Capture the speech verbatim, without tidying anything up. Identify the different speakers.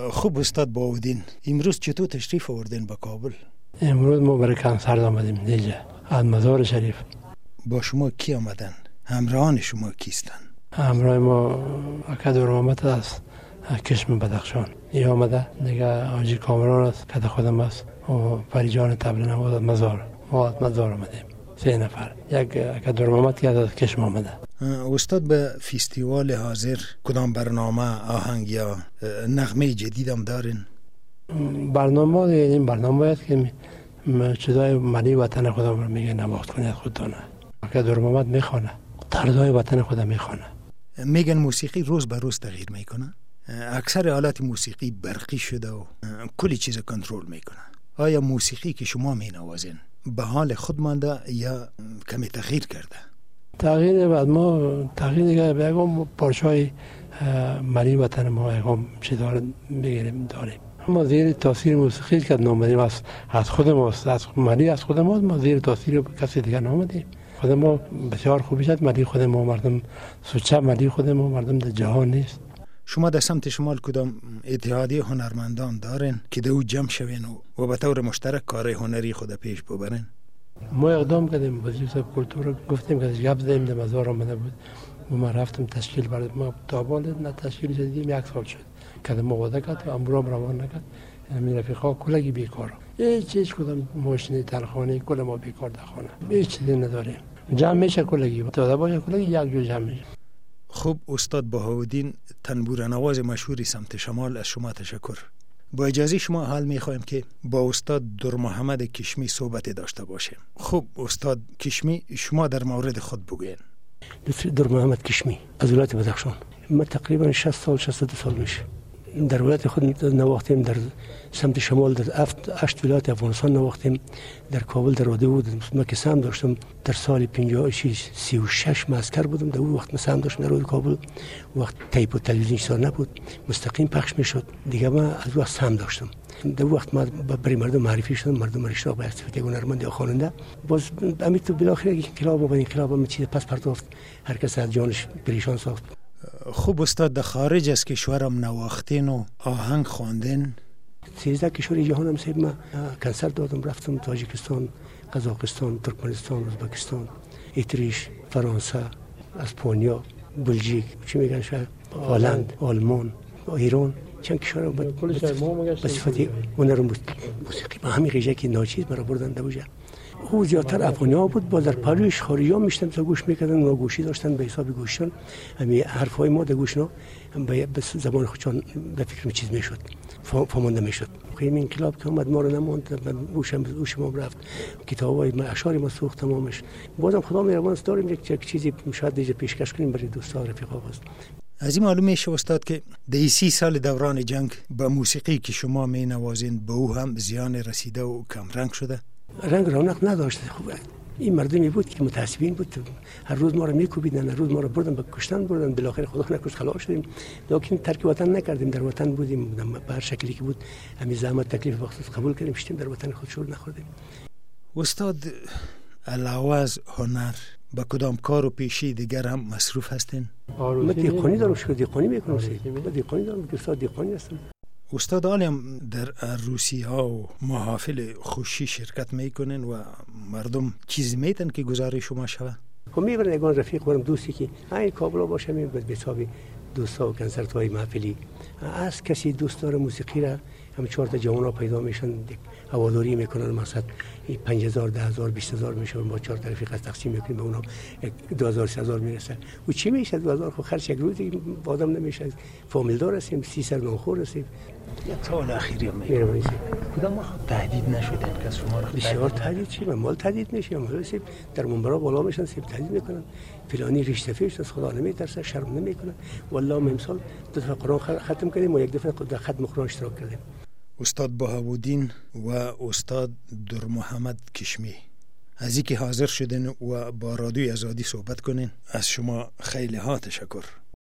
Speaker 1: خوب استاد بهاءالدین، امروز چطور تشریف آوردین به کابل؟
Speaker 2: امروز ما برای کنسرت آمدیم دیجا از مزار شریف.
Speaker 1: با شما کی آمدن؟ همراهان شما کیستن؟
Speaker 2: همراه ما اکادر محمد است، کشم بدخشان ای آمده دیگه، آجی کامران است که خودم است و فریجان تبل نواز از مزار. ما از مزار آمدیم سه نفر، یک اکادر محمد که از کشم آمده.
Speaker 1: استاد به فستیوال حاضر کدام برنامه آهنگ یا نغمه جدید هم دارین؟
Speaker 2: برنامه این برنامه است که چیزای ملی وطن خودم رو میگه نواخت کنید خودتانه. اکادر محمد میخوانه، طرزهای وطن خودم میخوانه.
Speaker 1: میگن موسیقی روز به روز تغییر میکنه. اکثر آلات موسیقی برقی شده و کلی چیز کنترل میکنه. آیا موسیقی که شما مینوازین به حال خود مانده یا کمی تغییر کرده؟
Speaker 2: تغییر بعد ما تغییر دیگه بگم پارچه‌های ملی وطن ما یکم چیزا بگیریم داریم. ما زیر تاثیر موسیقی که نامدیم از از خود ماست، از ملی از خود ما، ما زیر تاثیر کسی دیگه نامدیم. خود ما بسیار خوبی شد، ملی خود ما مردم سوچه ملی خود ما مردم در جهان نیست.
Speaker 1: شما در سمت شمال کدام اتحادیه هنرمندان دارین که دو جمع شوین و به طور مشترک کار هنری خود پیش ببرین؟
Speaker 2: ما اقدام کردیم، وزیر صاحب کلتور گفتیم که گپ زدیم در مزار آمده بود و ما رفتم تشکیل برد ما تابال نه تشکیل جدیدیم یک سال شد که ما وعده کرد و امرام روان نکرد. همین رفیقا کلگی بیکار، هیچ چیز کدام ماشین تلخانه کل ما بیکار در خانه، هیچ چیزی نداریم. جمع میشه کلگی داده باشه کلگی یک جو جمع میشه.
Speaker 1: خب استاد بهاءالدین تنبور نواز مشهوری سمت شمال، از شما تشکر. با اجازه شما حال میخوایم که با استاد در محمد کشمی صحبت داشته باشیم. خب استاد کشمی، شما در مورد خود بگوین.
Speaker 3: در محمد کشمی از ولایت بدخشان. ما تقریبا شصت سال شصت و دو سال میشه در ولایت خود نواختیم، در سمت شمال در افت اشت ولایت افغانستان نواختیم، در کابل در روده بود. ما که سهم داشتم در سال پنجاه و شش سی و شش معسکر بودم. در اون وقت ما سهم داشتم در روده کابل، وقت تیپ و تلویزیون چیزا نبود، مستقیم پخش میشد دیگه. ما از وقت سهم داشتم. در وقت ما برای مردم معرفی شدم، مردم اشتراک به استفاده هنرمند یا خواننده. باز امید تو بالاخره انقلاب و انقلاب هم چیز پس پرداخت، هر کس از جانش پریشان ساخت.
Speaker 1: خوب استاد در خارج از کشورم نواختین و آهنگ خواندین؟
Speaker 3: سیزده کشور جهانم سیب ما کنسرت دادم، رفتم تاجیکستان، قزاقستان، ترکمنستان، ازبکستان، اتریش، فرانسه، اسپانیا، بلژیک، چی میگن شاید، هلند، آلمان، ایران، چند کشور بود. به صفت هنرم بود موسیقی ما همین قیجه که ناچیز مرا بردن در بوجه. او زیادتر افغانی‌ها بود، با در پلوش خارجی‌ها میشتن تا گوش میکردن، اونا گوشی داشتن به حساب گوششون، همین حرفای ما در گوشنا به زبان خودشان به فکر چیز میشد، فهمانده میشد. این انقلاب که اومد ما رو نموند، من گوشم گوش ما رفت، کتابای ما اشعار ما سوخت تمامش. بازم خدا مهربان است داریم یک چیزی شاید دیگه پیشکش کنیم برای دوستا رفیقا. باز
Speaker 1: از این معلوم میشه استاد که در سی سال دوران جنگ با موسیقی که شما می نوازین به او هم زیان رسیده و کم رنگ شده؟
Speaker 3: رنگ رونق نداشت. خوب این مردمی بود که متعصبین بود، هر روز ما رو میکوبیدن، هر روز ما رو بردن به کشتن بردن، بالاخره خدا نکشت خلاص شدیم. لکن ترک وطن نکردیم، در وطن بودیم، به هر شکلی که بود همین زحمت تکلیف وقت قبول کردیم، شدیم در وطن خود شور نخوردیم.
Speaker 1: استاد علاوه از هنر با کدام کار و پیشی دیگر هم مصروف هستین؟
Speaker 3: من دیقانی دارم، شکر دیقانی میکنم، من دیقانی دارم، استاد دیقانی هستم.
Speaker 1: استاد عالم در عروسی ها و محافل خوشی شرکت میکنن و مردم چیزی میتن که گزارش شما شود؟
Speaker 3: خب میبرن یگان رفیق برم دوستی که این کابلا باشه، می به حساب دوستا و کنسرت های محفلی. از کسی دوست داره موسیقی را، هم چهار تا جوان پیدا میشن، هواداری میکنن، مثلا پنج هزار ده هزار بیست هزار میشه، با چهار تا رفیق از تقسیم میکنیم به اونا دو هزار سه هزار میرسه. و چی میشه دو هزار؟ خب خرج یک روزی آدم نمیشه. فامیل دار هستیم، سی سر نانخور هستیم.
Speaker 1: یک سوال اخیری هم میگم، کدام وقت تهدید نشدن که شما را
Speaker 3: بسیار تهدید چی؟ من مال تهدید میشه، مال سیب در منبرها بالا میشن، سیب تهدید میکنن، فلانی ریشته فیش از خدا نمیترسه، شرم نمیکنه. والله ما امسال دو دفعه قرآن ختم کردیم و یک دفعه در ختم قرآن اشتراک کردیم.
Speaker 1: استاد بهاءالدین و استاد در محمد کشمی، از اینکه حاضر شدن و با رادیوی آزادی صحبت کنین، از شما خیلی ها تشکر.